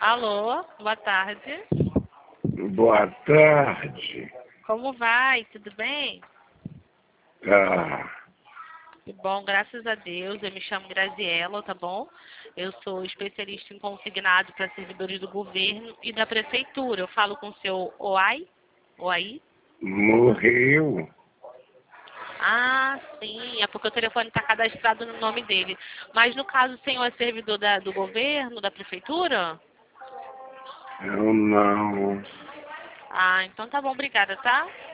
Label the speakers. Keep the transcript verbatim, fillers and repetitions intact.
Speaker 1: Alô, boa tarde.
Speaker 2: Boa tarde.
Speaker 1: Como vai? Tudo bem?
Speaker 2: Tá.
Speaker 1: Que bom, graças a Deus. Eu me chamo Graziella, tá bom? Eu sou especialista em consignado para servidores do governo e da prefeitura. Eu falo com o seu Oai? Oai?
Speaker 2: Morreu.
Speaker 1: Ah, sim, é porque o telefone está cadastrado no nome dele. Mas no caso, o senhor é servidor da- do governo, da prefeitura?
Speaker 2: Eu não.
Speaker 1: Ah, então tá bom, obrigada, tá?